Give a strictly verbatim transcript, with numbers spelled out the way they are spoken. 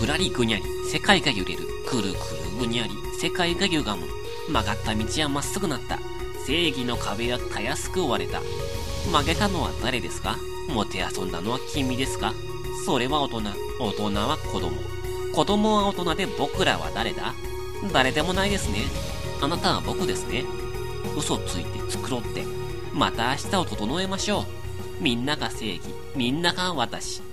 ふらりぐにゃり、世界が揺れる。くるくるぐにゃり、世界が歪む。曲がった道はまっすぐなった。正義の壁はたやすく割れた。曲げたのは誰ですか？もてあそんだのは君ですか？それは大人。大人は子供。子供は大人で僕らは誰だ？誰でもないですね。あなたは僕ですね。嘘ついて繕って、また明日を整えましょう。みんなが正義、みんなが私。